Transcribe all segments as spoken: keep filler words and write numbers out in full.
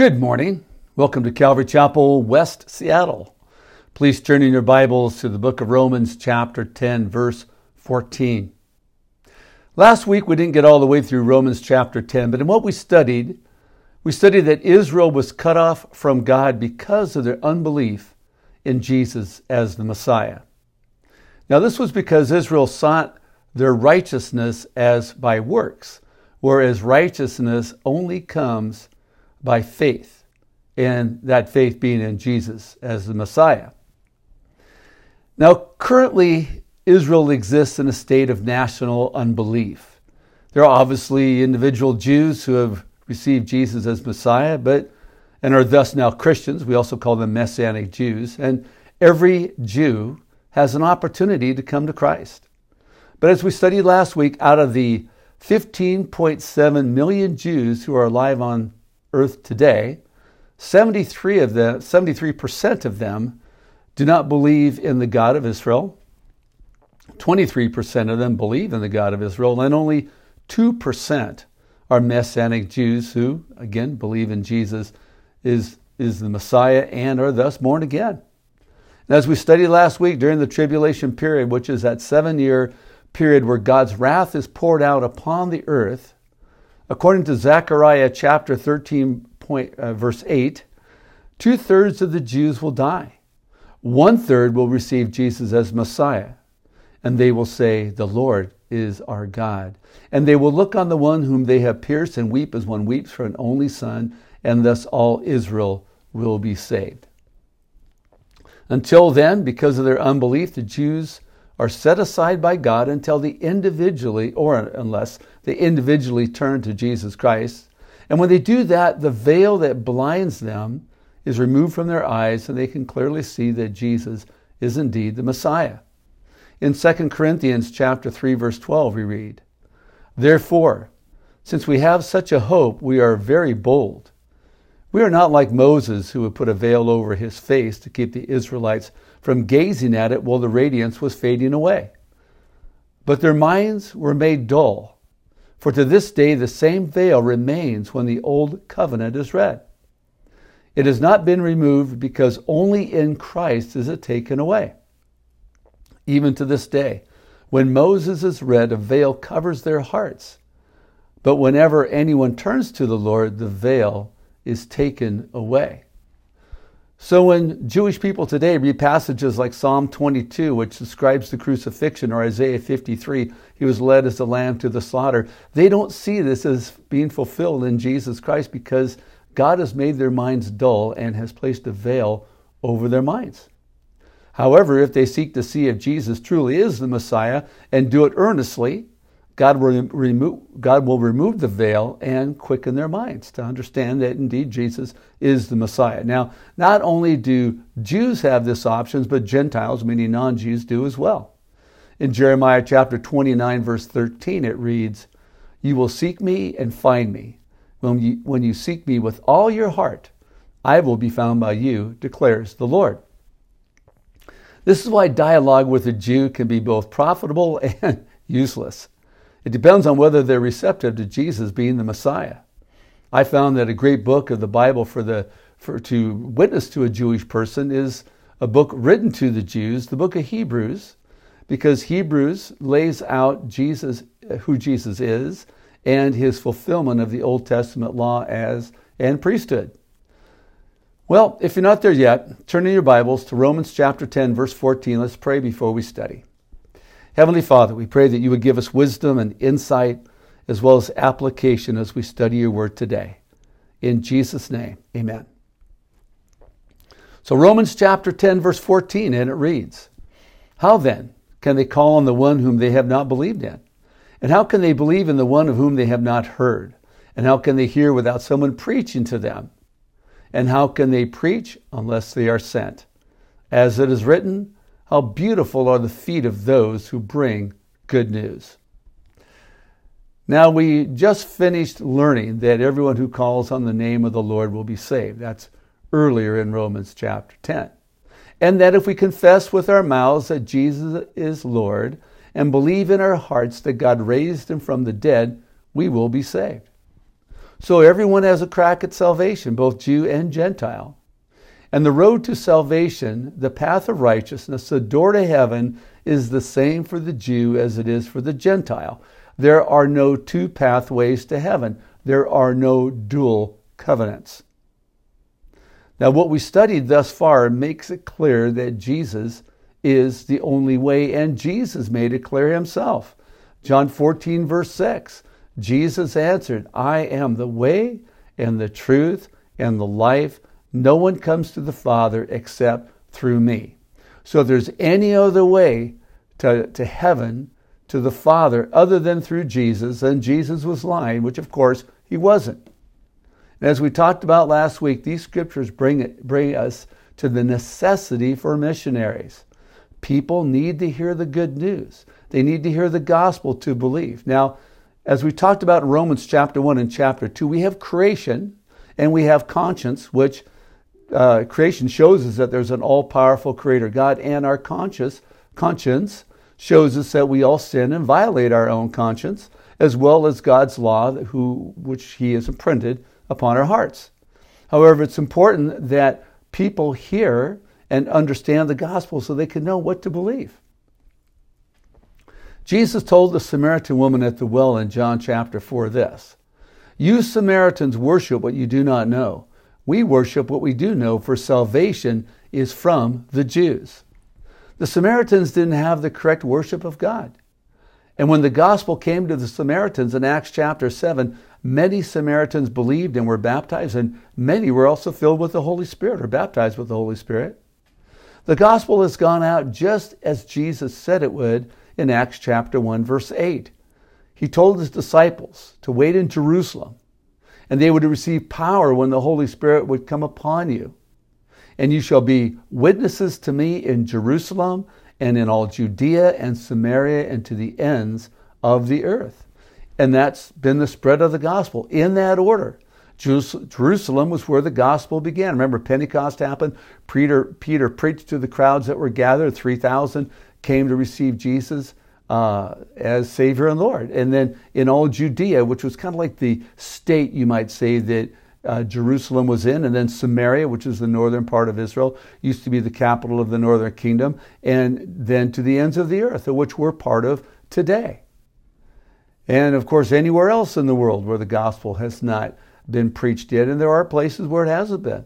Good morning. Welcome to Calvary Chapel, West Seattle. Please turn in your Bibles to the book of Romans chapter ten, verse fourteen. Last week we didn't get all the way through Romans chapter ten, but in what we studied, we studied that Israel was cut off from God because of their unbelief in Jesus as the Messiah. Now this was because Israel sought their righteousness as by works, whereas righteousness only comes by faith, and that faith being in Jesus as the Messiah. Now, currently, Israel exists in a state of national unbelief. There are obviously individual Jews who have received Jesus as Messiah, but and are thus now Christians. We also call them Messianic Jews. And every Jew has an opportunity to come to Christ. But as we studied last week, out of the fifteen point seven million Jews who are alive on earth today, seventy-three of them, seventy-three percent of them do not believe in the God of Israel. twenty-three percent of them believe in the God of Israel, and only two percent are Messianic Jews who, again, believe in Jesus is, is the Messiah and are thus born again. And as we studied last week, during the tribulation period, which is that seven-year period where God's wrath is poured out upon the earth, according to Zechariah chapter thirteen, point, uh, verse eight, two-thirds of the Jews will die. One-third will receive Jesus as Messiah, and they will say, "The Lord is our God." And they will look on the one whom they have pierced and weep as one weeps for an only son, and thus all Israel will be saved. Until then, because of their unbelief, the Jews are set aside by God until they individually, or unless they individually turn to Jesus Christ. And when they do that, the veil that blinds them is removed from their eyes, and they can clearly see that Jesus is indeed the Messiah. In Second Corinthians chapter three, verse twelve, we read, "Therefore, since we have such a hope, we are very bold. We are not like Moses, who would put a veil over his face to keep the Israelites from gazing at it while the radiance was fading away. But their minds were made dull. For to this day the same veil remains when the old covenant is read. It has not been removed because only in Christ is it taken away. Even to this day, when Moses is read, a veil covers their hearts. But whenever anyone turns to the Lord, the veil is taken away." So when Jewish people today read passages like Psalm twenty-two, which describes the crucifixion, or Isaiah fifty-three, he was led as a lamb to the slaughter, they don't see this as being fulfilled in Jesus Christ because God has made their minds dull and has placed a veil over their minds. However, if they seek to see if Jesus truly is the Messiah and do it earnestly, God will remove, God will remove the veil and quicken their minds to understand that indeed Jesus is the Messiah. Now, not only do Jews have this option, but Gentiles, meaning non-Jews, do as well. In Jeremiah chapter twenty-nine, verse thirteen, it reads, "You will seek me and find me. When you, when you seek me with all your heart, I will be found by you, declares the Lord." This is why dialogue with a Jew can be both profitable and useless. It depends on whether they're receptive to Jesus being the Messiah. I found that a great book of the Bible for the for to witness to a Jewish person is a book written to the Jews, the book of Hebrews, because Hebrews lays out Jesus, who Jesus is, and his fulfillment of the Old Testament law as and priesthood. Well, if you're not there yet, turn in your Bibles to Romans chapter ten, verse fourteen. Let's pray before we study. Heavenly Father, we pray that you would give us wisdom and insight as well as application as we study your word today. In Jesus' name, amen. So Romans chapter ten, verse fourteen, and it reads, "How then can they call on the one whom they have not believed in? And how can they believe in the one of whom they have not heard? And how can they hear without someone preaching to them? And how can they preach unless they are sent? As it is written, how beautiful are the feet of those who bring good news." Now, we just finished learning that everyone who calls on the name of the Lord will be saved. That's earlier in Romans chapter ten. And that if we confess with our mouths that Jesus is Lord and believe in our hearts that God raised him from the dead, we will be saved. So everyone has a crack at salvation, both Jew and Gentile. And the road to salvation, the path of righteousness, the door to heaven, is the same for the Jew as it is for the Gentile. There are no two pathways to heaven. There are no dual covenants. Now, what we studied thus far makes it clear that Jesus is the only way, and Jesus made it clear himself. John fourteen, verse six, Jesus answered, I am the way and the truth and the life. No one comes to the Father except through me. So if there's any other way to, to heaven, to the Father, other than through Jesus, then Jesus was lying, which of course he wasn't. And as we talked about last week, these scriptures bring, it, bring us to the necessity for missionaries. People need to hear the good news. They need to hear the gospel to believe. Now, as we talked about in Romans chapter one and chapter two, we have creation and we have conscience, which uh, creation shows us that there's an all-powerful creator God, and our conscience, conscience shows us that we all sin and violate our own conscience, as well as God's law, who, which he has imprinted upon our hearts. However, it's important that people hear and understand the gospel so they can know what to believe. Jesus told the Samaritan woman at the well in John chapter four this, you Samaritans worship what you do not know. We worship what we do know, for salvation is from the Jews. The Samaritans didn't have the correct worship of God. And when the gospel came to the Samaritans in Acts chapter seven, many Samaritans believed and were baptized, and many were also filled with the Holy Spirit or baptized with the Holy Spirit. The gospel has gone out just as Jesus said it would in Acts chapter one, verse eight. He told his disciples to wait in Jerusalem, and they would receive power when the Holy Spirit would come upon you. And you shall be witnesses to me in Jerusalem and in all Judea and Samaria and to the ends of the earth. And that's been the spread of the gospel in that order. Jerusalem was where the gospel began. Remember, Pentecost happened. Peter, Peter preached to the crowds that were gathered. three thousand came to receive Jesus uh, as Savior and Lord. And then in all Judea, which was kind of like the state, you might say, that uh, Jerusalem was in. And then Samaria, which is the northern part of Israel, used to be the capital of the northern kingdom. And then to the ends of the earth, which we're part of today. And of course, anywhere else in the world where the gospel has not been preached yet. And there are places where it hasn't been.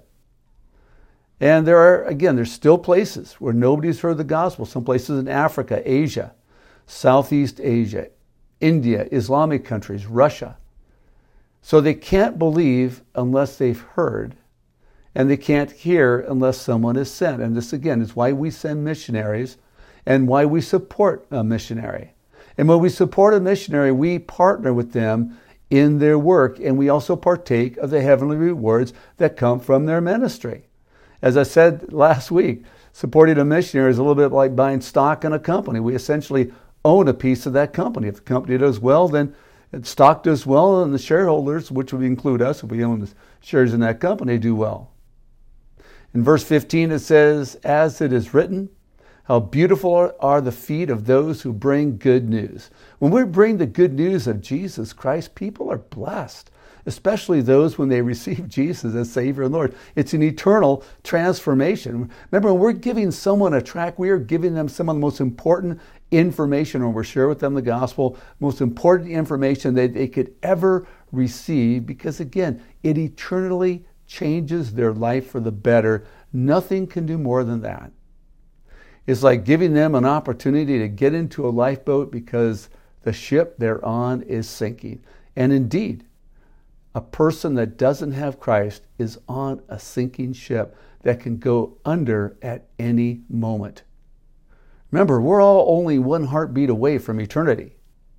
And there are, again, there's still places where nobody's heard the gospel. Some places in Africa, Asia, Southeast Asia, India, Islamic countries, Russia. So they can't believe unless they've heard, and they can't hear unless someone is sent. And this, again, is why we send missionaries and why we support a missionary. And when we support a missionary, we partner with them in their work, and we also partake of the heavenly rewards that come from their ministry. As I said last week, supporting a missionary is a little bit like buying stock in a company. We essentially own a piece of that company. If the company does well, then the stock does well, and the shareholders, which would include us, if we own the shares in that company, do well. In verse fifteen, it says, as it is written, how beautiful are the feet of those who bring good news. When we bring the good news of Jesus Christ, people are blessed, especially those when they receive Jesus as Savior and Lord. It's an eternal transformation. Remember, when we're giving someone a tract, we are giving them some of the most important information when we're sharing with them the gospel, most important information that they could ever receive, because again, it eternally changes their life for the better. Nothing can do more than that. It's like giving them an opportunity to get into a lifeboat because the ship they're on is sinking. And indeed, a person that doesn't have Christ is on a sinking ship that can go under at any moment. Remember, we're all only one heartbeat away from eternity.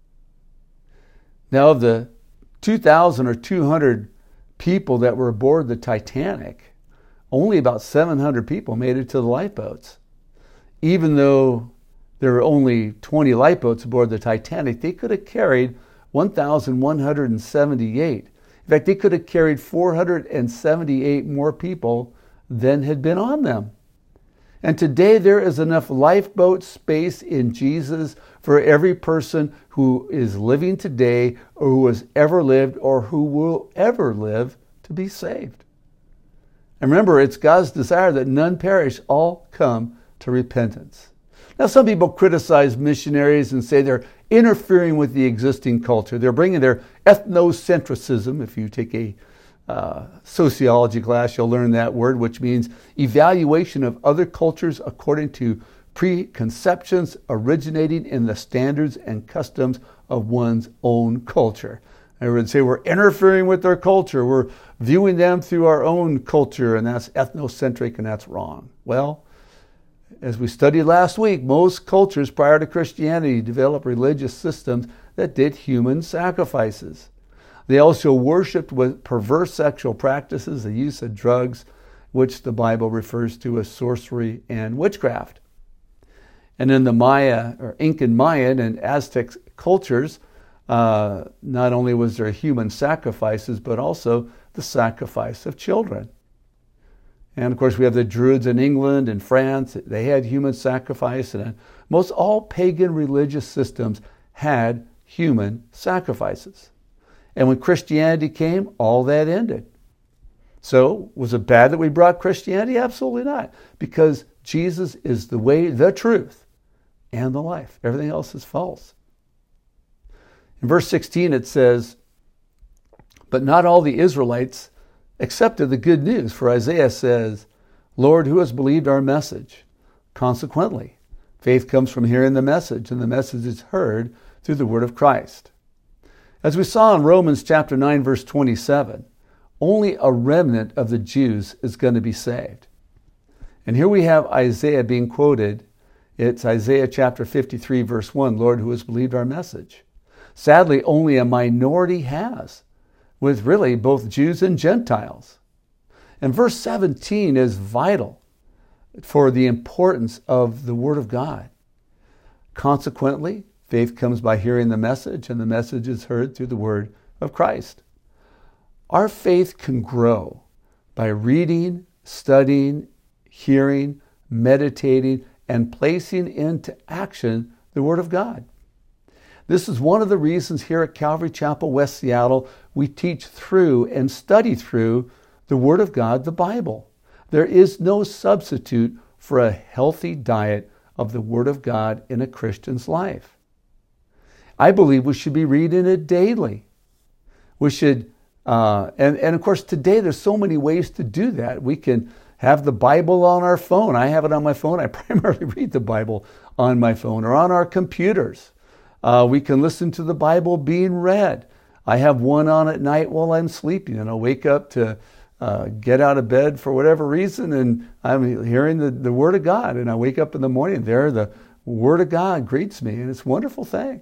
Now, of the two thousand or two hundred people that were aboard the Titanic, only about seven hundred people made it to the lifeboats. Even though there were only twenty lifeboats aboard the Titanic, they could have carried one thousand one hundred seventy-eight. In fact, they could have carried four hundred seventy-eight more people than had been on them. And today there is enough lifeboat space in Jesus for every person who is living today or who has ever lived or who will ever live to be saved. And remember, it's God's desire that none perish, all come to repentance. Now, some people criticize missionaries and say they're interfering with the existing culture. They're bringing their ethnocentrism. If you take a uh, sociology class, you'll learn that word, which means evaluation of other cultures according to preconceptions originating in the standards and customs of one's own culture. I would say we're interfering with their culture. We're viewing them through our own culture, and that's ethnocentric, and that's wrong. Well, as we studied last week, most cultures prior to Christianity developed religious systems that did human sacrifices. They also worshipped with perverse sexual practices, the use of drugs, which the Bible refers to as sorcery and witchcraft. And in the Maya, or Incan, Mayan, and Aztec cultures, uh, not only was there human sacrifices, but also the sacrifice of children. And of course, we have the Druids in England and France. They had human sacrifice, and most all pagan religious systems had human sacrifices. And when Christianity came, all that ended. So, was it bad that we brought Christianity? Absolutely not. Because Jesus is the way, the truth, and the life. Everything else is false. In verse sixteen, it says, "But not all the Israelites accepted the good news, for Isaiah says, 'Lord, who has believed our message?' Consequently, faith comes from hearing the message, and the message is heard through the word of Christ." As we saw in Romans chapter nine, verse twenty-seven, only a remnant of the Jews is going to be saved. And here we have Isaiah being quoted. It's Isaiah chapter fifty-three, verse one, "Lord, who has believed our message?" Sadly, only a minority has, with really both Jews and Gentiles. And verse seventeen is vital for the importance of the Word of God. Consequently, faith comes by hearing the message, and the message is heard through the Word of Christ. Our faith can grow by reading, studying, hearing, meditating, and placing into action the Word of God. This is one of the reasons here at Calvary Chapel, West Seattle, we teach through and study through the Word of God, the Bible. There is no substitute for a healthy diet of the Word of God in a Christian's life. I believe we should be reading it daily. We should, uh, and, and of course today there's so many ways to do that. We can have the Bible on our phone. I have it on my phone. I primarily read the Bible on my phone or on our computers. Uh, we can listen to the Bible being read. I have one on at night while I'm sleeping, and I'll wake up to uh, get out of bed for whatever reason, and I'm hearing the, the Word of God, and I wake up in the morning, there the Word of God greets me, and it's a wonderful thing.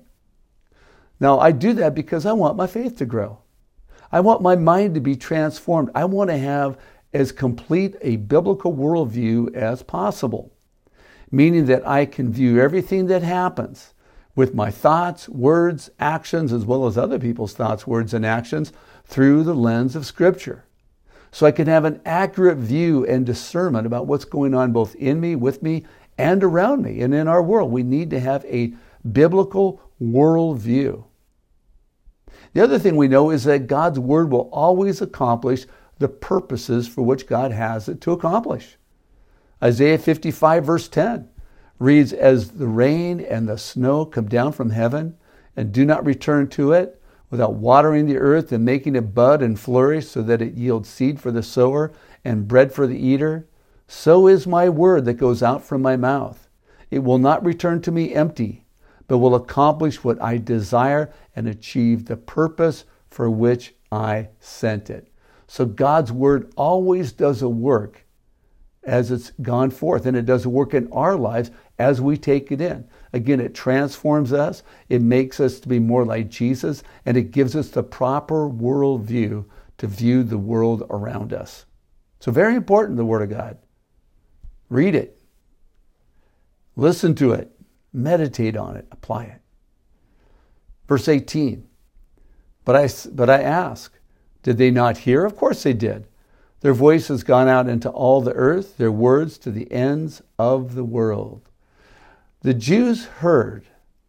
Now, I do that because I want my faith to grow. I want my mind to be transformed. I want to have as complete a biblical worldview as possible, meaning that I can view everything that happens with my thoughts, words, actions, as well as other people's thoughts, words, and actions through the lens of Scripture. So I can have an accurate view and discernment about what's going on both in me, with me, and around me, and in our world. We need to have a biblical worldview. The other thing we know is that God's Word will always accomplish the purposes for which God has it to accomplish. Isaiah fifty-five, verse ten. Reads, "As the rain and the snow come down from heaven and do not return to it without watering the earth and making it bud and flourish so that it yields seed for the sower and bread for the eater, so is my word that goes out from my mouth. It will not return to me empty, but will accomplish what I desire and achieve the purpose for which I sent it." So God's word always does a work as it's gone forth, and it does a work in our lives as we take it in. Again, it transforms us, it makes us to be more like Jesus, and it gives us the proper worldview to view the world around us. So very important, the Word of God. Read it. Listen to it. Meditate on it. Apply it. Verse eighteen. But I, but I ask, did they not hear? Of course they did. Their voice has gone out into all the earth, their words to the ends of the world. The Jews heard.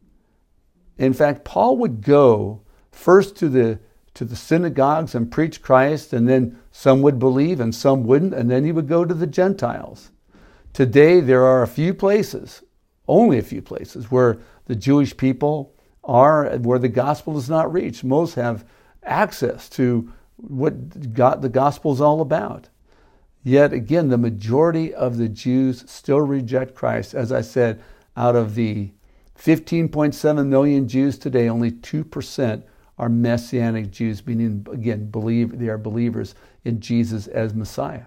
In fact, Paul would go first to the to the synagogues and preach Christ, and then some would believe and some wouldn't, and then he would go to the Gentiles. Today, there are a few places, only a few places, where the Jewish people are, where the gospel is not reached. Most have access to what God, the gospel is all about. Yet again, the majority of the Jews still reject Christ. As I said, out of the fifteen point seven million Jews today, only two percent are Messianic Jews, meaning, again, believe they are believers in Jesus as Messiah.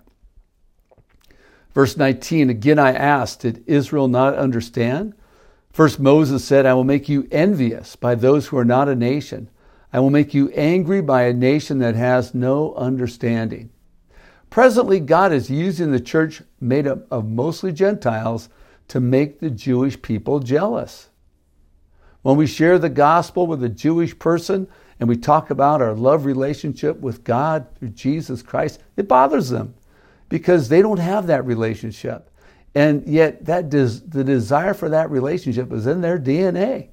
Verse nineteen, again I asked, did Israel not understand? First Moses said, I will make you envious by those who are not a nation. I will make you angry by a nation that has no understanding. Presently, God is using the church made up of mostly Gentiles to make the Jewish people jealous. When we share the gospel with a Jewish person and we talk about our love relationship with God through Jesus Christ, it bothers them because they don't have that relationship. And yet that des- the desire for that relationship is in their D N A.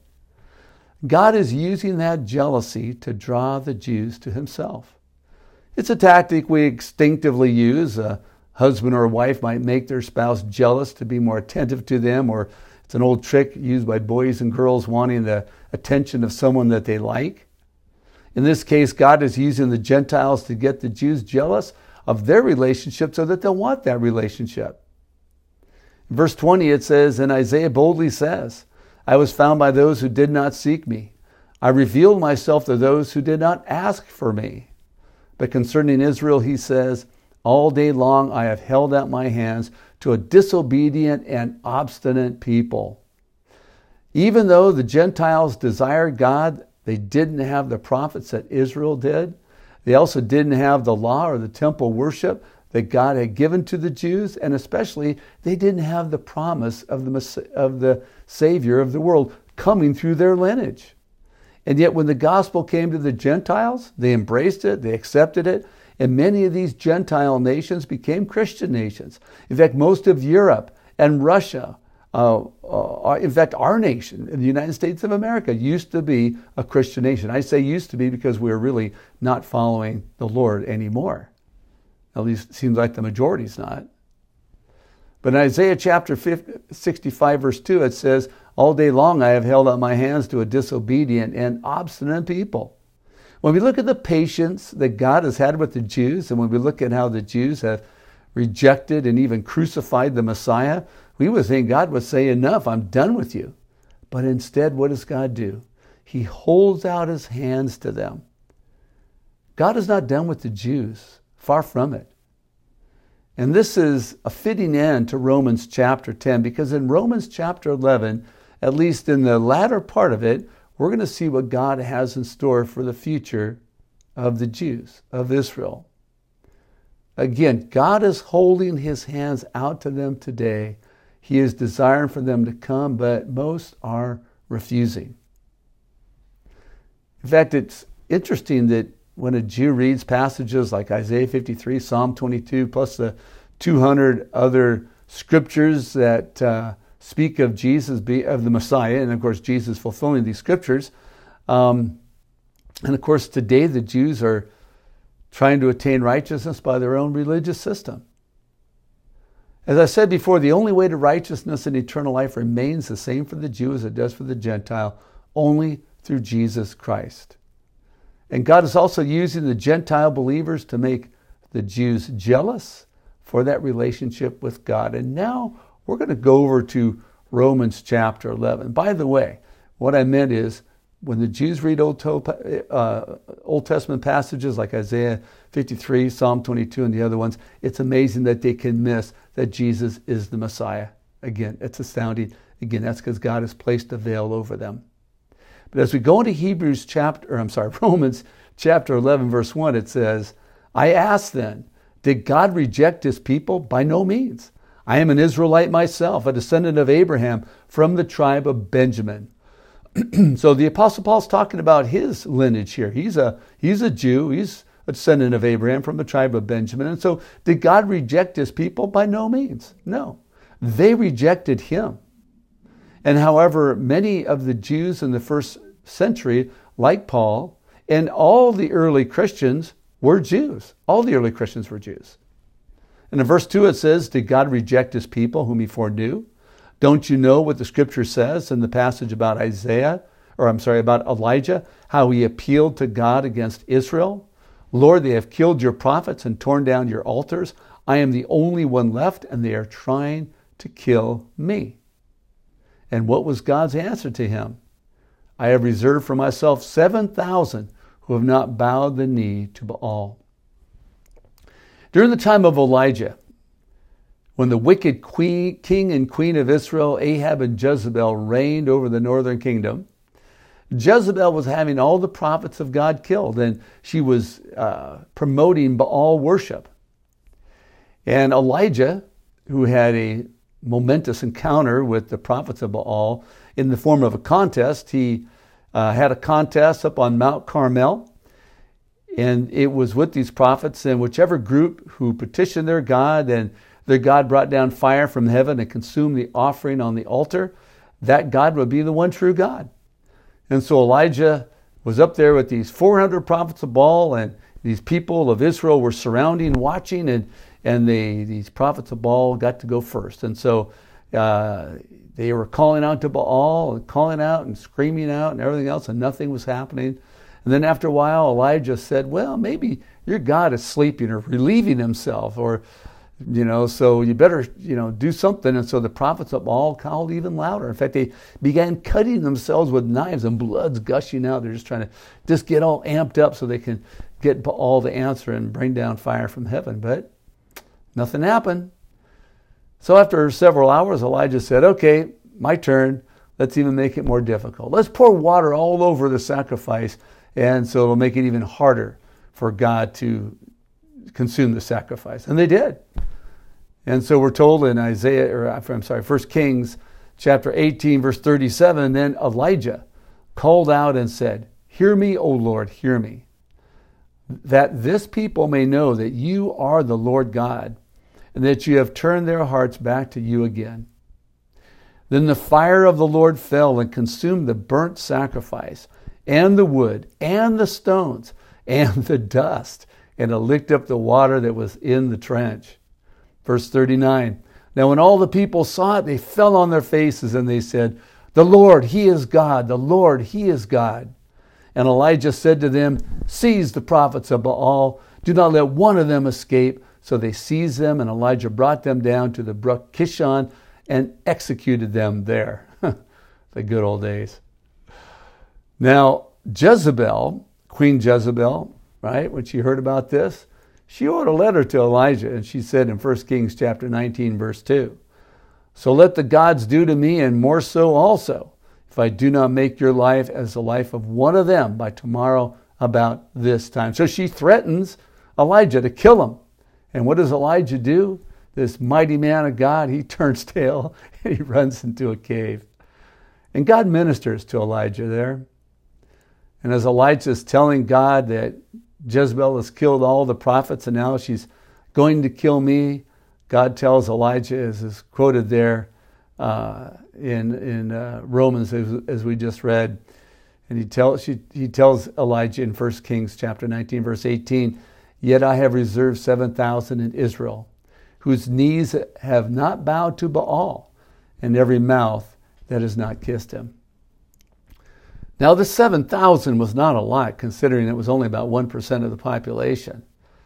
God is using that jealousy to draw the Jews to himself. It's a tactic we instinctively use. A husband or a wife might make their spouse jealous to be more attentive to them, or it's an old trick used by boys and girls wanting the attention of someone that they like. In this case, God is using the Gentiles to get the Jews jealous of their relationship so that they'll want that relationship. In verse twenty, it says, and Isaiah boldly says, I was found by those who did not seek me. I revealed myself to those who did not ask for me. But concerning Israel, he says, all day long I have held out my hands to a disobedient and obstinate people. Even though the Gentiles desired God, they didn't have the prophets that Israel did. They also didn't have the law or the temple worship that God had given to the Jews, and especially they didn't have the promise of the, of the Savior of the world coming through their lineage. And yet when the gospel came to the Gentiles, they embraced it, they accepted it, and many of these Gentile nations became Christian nations. In fact, most of Europe and Russia, uh, uh, in fact, our nation, in the United States of America, used to be a Christian nation. I say used to be because we're really not following the Lord anymore. At least it seems like the majority's not. But in Isaiah chapter sixty-five, verse two, it says, all day long I have held out my hands to a disobedient and obstinate people. When we look at the patience that God has had with the Jews, and when we look at how the Jews have rejected and even crucified the Messiah, we would think God would say, enough, I'm done with you. But instead, what does God do? He holds out his hands to them. God is not done with the Jews. Far from it. And this is a fitting end to Romans chapter ten, because in Romans chapter eleven, at least in the latter part of it, we're going to see what God has in store for the future of the Jews, of Israel. Again, God is holding his hands out to them today. He is desiring for them to come, but most are refusing. In fact, it's interesting that when a Jew reads passages like Isaiah fifty-three, Psalm twenty-two, plus the two hundred other scriptures that uh, speak of Jesus, of the Messiah, and of course Jesus fulfilling these scriptures. Um, and of course today the Jews are trying to attain righteousness by their own religious system. As I said before, the only way to righteousness and eternal life remains the same for the Jew as it does for the Gentile, only through Jesus Christ. And God is also using the Gentile believers to make the Jews jealous for that relationship with God. And now we're going to go over to Romans chapter eleven. By the way, what I meant is when the Jews read Old, uh, Old Testament passages like Isaiah fifty-three, Psalm twenty-two, and the other ones, it's amazing that they can miss that Jesus is the Messiah. Again, it's astounding. Again, that's because God has placed a veil over them. But as we go into Hebrews chapter, or I'm sorry, Romans chapter eleven, verse one, it says, I ask then, did God reject his people? By no means. I am an Israelite myself, a descendant of Abraham from the tribe of Benjamin. So the Apostle Paul's talking about his lineage here. He's a, he's a Jew. He's a descendant of Abraham from the tribe of Benjamin. And so did God reject his people? By no means. No. They rejected him. And however, many of the Jews in the first century, like Paul, and all the early Christians were Jews. All the early Christians were Jews. And in verse two it says, did God reject his people whom he foreknew? Don't you know what the scripture says in the passage about Isaiah, or I'm sorry, about Elijah, how he appealed to God against Israel? Lord, they have killed your prophets and torn down your altars. I am the only one left, and they are trying to kill me. And what was God's answer to him? I have reserved for myself seven thousand who have not bowed the knee to Baal. During the time of Elijah, when the wicked queen, king and queen of Israel, Ahab and Jezebel, reigned over the northern kingdom, Jezebel was having all the prophets of God killed, and she was uh, promoting Baal worship. And Elijah, who had a momentous encounter with the prophets of Baal in the form of a contest, he uh, had a contest up on Mount Carmel, and it was with these prophets, and whichever group who petitioned their God and their God brought down fire from heaven and consumed the offering on the altar, that God would be the one true God. And so Elijah was up there with these four hundred prophets of Baal, and these people of Israel were surrounding, watching, and and they, these prophets of Baal got to go first. And so uh, they were calling out to Baal, and calling out and screaming out and everything else, and nothing was happening. And then after a while, Elijah said, well, maybe your God is sleeping or relieving himself, or You know, so you better, you know, do something. And so the prophets of Baal called even louder. In fact, they began cutting themselves with knives and blood's gushing out. They're just trying to just get all amped up so they can get Baal to answer and bring down fire from heaven. But nothing happened. So after several hours, Elijah said, okay, my turn. Let's even make it more difficult. Let's pour water all over the sacrifice. And so it'll make it even harder for God to consume the sacrifice. And they did. And so we're told in Isaiah, or I'm sorry, First Kings chapter eighteen, verse thirty-seven, then Elijah called out and said, hear me, O Lord, hear me, that this people may know that you are the Lord God, and that you have turned their hearts back to you again. Then the fire of the Lord fell and consumed the burnt sacrifice, and the wood, and the stones, and the dust, and it licked up the water that was in the trench. Verse thirty-nine, now when all the people saw it, they fell on their faces and they said, the Lord, He is God, the Lord, He is God. And Elijah said to them, seize the prophets of Baal, do not let one of them escape. So they seized them, and Elijah brought them down to the brook Kishon and executed them there. The good old days. Now, Jezebel, Queen Jezebel, right, when she heard about this, she wrote a letter to Elijah, and she said in First Kings chapter nineteen, verse two, so let the gods do to me, and more so also, if I do not make your life as the life of one of them by tomorrow about this time. So she threatens Elijah to kill him. And what does Elijah do? This mighty man of God, he turns tail and he runs into a cave. And God ministers to Elijah there. And as Elijah is telling God that Jezebel has killed all the prophets and now she's going to kill me, God tells Elijah, as is quoted there uh, in in uh, Romans, as, as we just read, and he tells she, he tells Elijah in First Kings chapter nineteen, verse eighteen, yet I have reserved seven thousand in Israel, whose knees have not bowed to Baal, and every mouth that has not kissed him. Now, the seven thousand was not a lot, considering it was only about one percent of the population.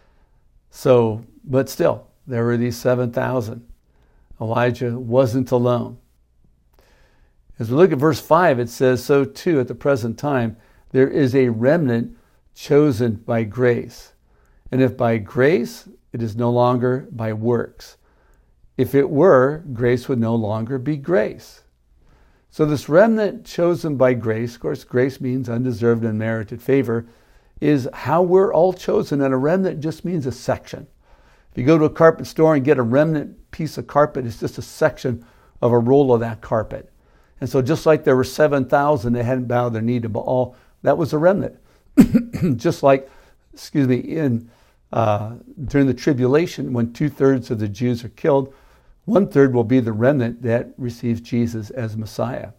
So, but still, there were these seven thousand. Elijah wasn't alone. As we look at verse five, it says, so too at the present time, there is a remnant chosen by grace. And if by grace, it is no longer by works. If it were, grace would no longer be grace. So this remnant chosen by grace, of course, grace means undeserved and merited favor, is how we're all chosen. And a remnant just means a section. If you go to a carpet store and get a remnant piece of carpet, it's just a section of a roll of that carpet. And so just like there were seven thousand that hadn't bowed their knee to Baal, that was a remnant. Just like excuse me, in uh, during the tribulation, when two-thirds of the Jews are killed, one-third will be the remnant that receives Jesus as Messiah.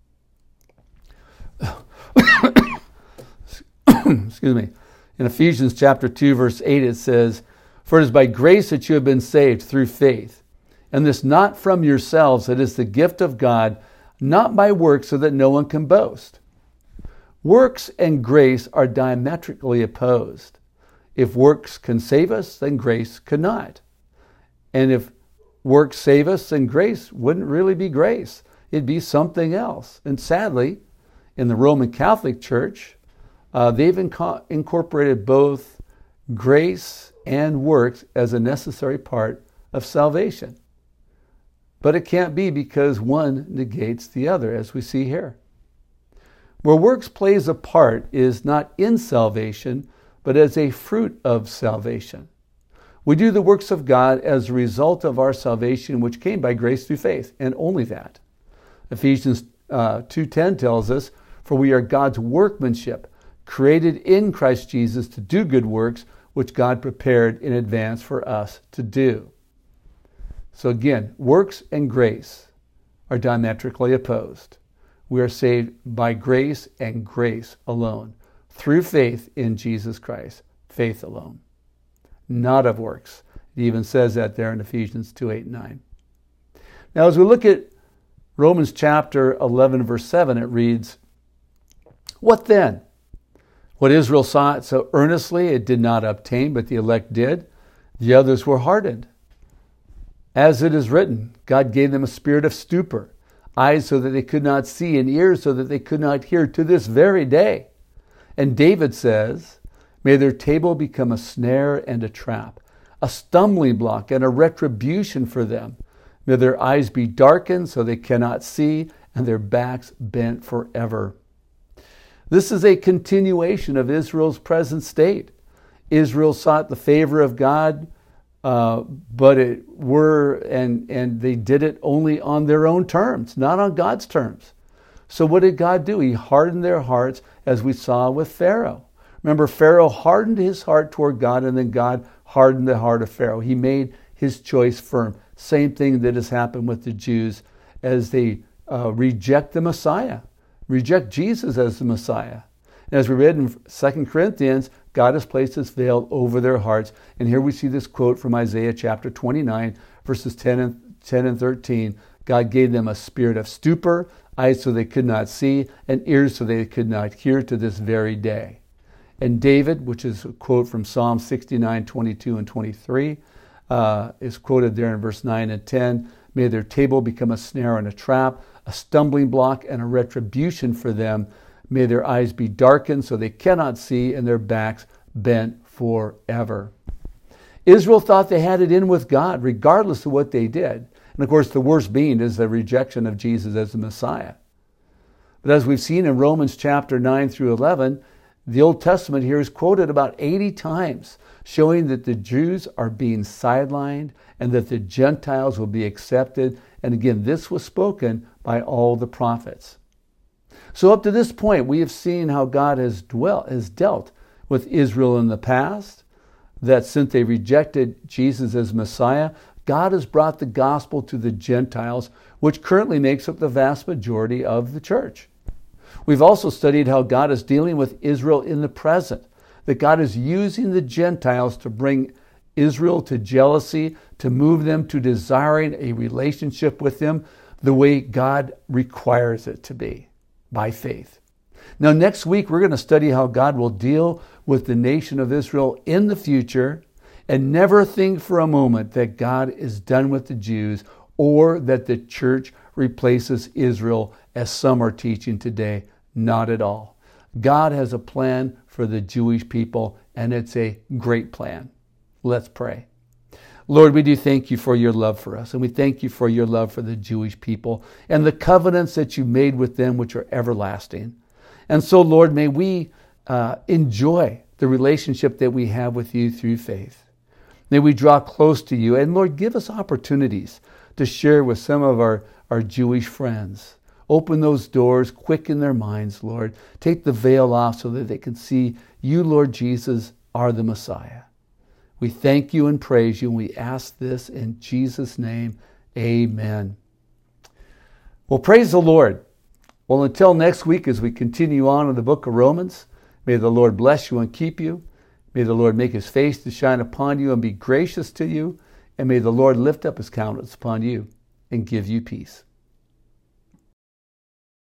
Excuse me. In Ephesians chapter two, verse eight, it says, "For it is by grace that you have been saved through faith, and this not from yourselves, it is the gift of God, not by works, so that no one can boast." Works and grace are diametrically opposed. If works can save us, then grace cannot. And if works save us, then grace wouldn't really be grace. It'd be something else. And sadly, in the Roman Catholic Church, uh, they've inco- incorporated both grace and works as a necessary part of salvation. But it can't be, because one negates the other, as we see here. Where works plays a part is not in salvation, but as a fruit of salvation. We do the works of God as a result of our salvation, which came by grace through faith, and only that. Ephesians uh, two ten tells us, "For we are God's workmanship, created in Christ Jesus to do good works, which God prepared in advance for us to do." So again, works and grace are diametrically opposed. We are saved by grace and grace alone, through faith in Jesus Christ, faith alone, not of works. It even says that there in Ephesians two, eight, and nine. Now, as we look at Romans chapter eleven, verse seven, it reads, "What then? What Israel sought so earnestly, it did not obtain, but the elect did. The others were hardened. As it is written, God gave them a spirit of stupor, eyes so that they could not see, and ears so that they could not hear, to this very day. And David says, may their table become a snare and a trap, a stumbling block and a retribution for them. May their eyes be darkened so they cannot see, and their backs bent forever." This is a continuation of Israel's present state. Israel sought the favor of God, uh, but it were and and they did it only on their own terms, not on God's terms. So what did God do? He hardened their hearts, as we saw with Pharaoh. Remember, Pharaoh hardened his heart toward God, and then God hardened the heart of Pharaoh. He made his choice firm. Same thing that has happened with the Jews as they uh, reject the Messiah, reject Jesus as the Messiah. And as we read in Second Corinthians, God has placed his veil over their hearts. And here we see this quote from Isaiah chapter twenty-nine, verses ten and thirteen. God gave them a spirit of stupor, eyes so they could not see, and ears so they could not hear, to this very day. And David, which is a quote from Psalm sixty-nine, twenty-two and twenty-three, uh, is quoted there in verse nine and ten. May their table become a snare and a trap, a stumbling block and a retribution for them. May their eyes be darkened so they cannot see, and their backs bent forever. Israel thought they had it in with God, regardless of what they did. And of course, the worst being is the rejection of Jesus as the Messiah. But as we've seen in Romans chapter nine through eleven, the Old Testament here is quoted about eighty times, showing that the Jews are being sidelined and that the Gentiles will be accepted. And again, this was spoken by all the prophets. So up to this point, we have seen how God has dwelt, has dealt with Israel in the past, that since they rejected Jesus as Messiah, God has brought the gospel to the Gentiles, which currently makes up the vast majority of the church. We've also studied how God is dealing with Israel in the present, that God is using the Gentiles to bring Israel to jealousy, to move them to desiring a relationship with Him the way God requires it to be, by faith. Now, next week, we're going to study how God will deal with the nation of Israel in the future, and never think for a moment that God is done with the Jews or that the church replaces Israel, as some are teaching today. Not at all. God has a plan for the Jewish people, and it's a great plan. Let's pray. Lord, we do thank you for your love for us, and we thank you for your love for the Jewish people and the covenants that you made with them, which are everlasting. And so, Lord, may we uh, enjoy the relationship that we have with you through faith. May we draw close to you, and Lord, give us opportunities to share with some of our, our Jewish friends. Open those doors, quicken their minds, Lord. Take the veil off so that they can see you, Lord Jesus, are the Messiah. We thank you and praise you, and we ask this in Jesus' name. Amen. Well, praise the Lord. Well, until next week as we continue on in the book of Romans, may the Lord bless you and keep you. May the Lord make his face to shine upon you and be gracious to you. And may the Lord lift up his countenance upon you and give you peace.